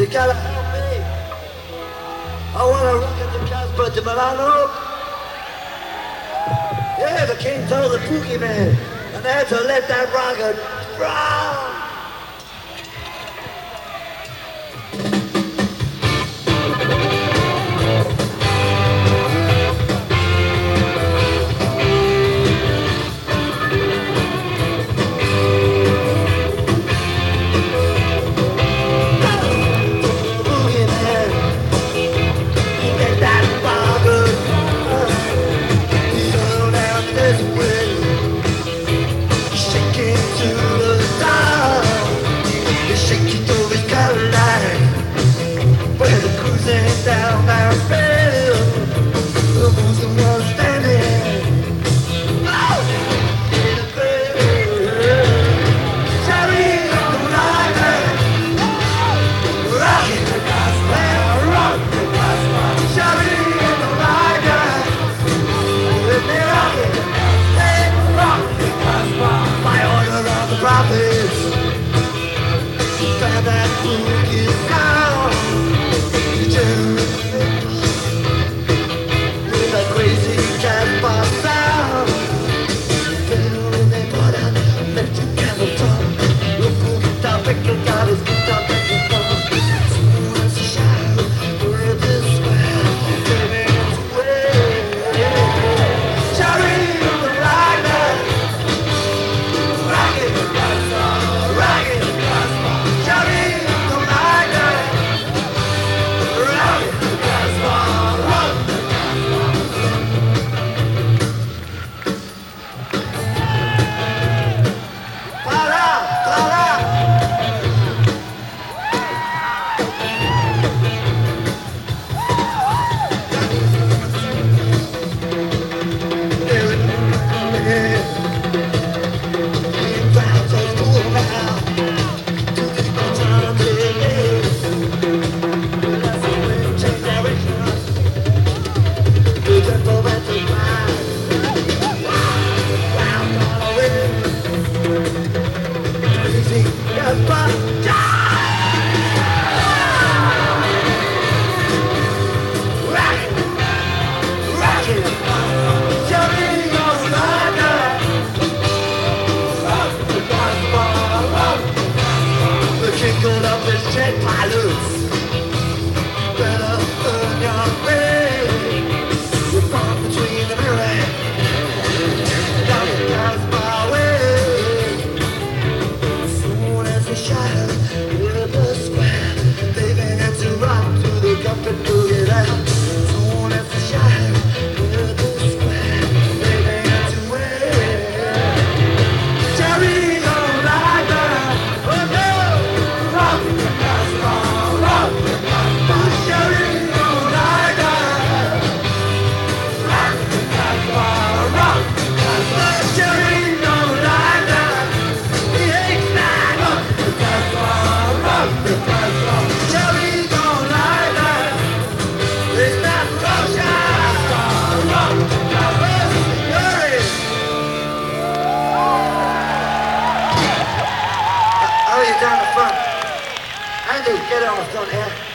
You gotta help me. I wanna rock at the Casper de Milano. Yeah, the king told the Pookie man, and they had to let that rocket drown. Down our field, the bosom was standing. Oh, in a grave. Cherry on the line, rocking the gospel, rock the gospel. Cherry on the line, with me rocking, they rock the gospel. By order of the prophets, found that book is down. With a crazy Casper sound, they brought out electric cavalcade. Look, guitar, got his guitar, smooth as a shadow, with the square, giving its way. Cherry on the line, rocking the gospel, rocking the gospel. Cherry on the line, rocking the gospel, rocking. Down the front. Andy, get on the front here.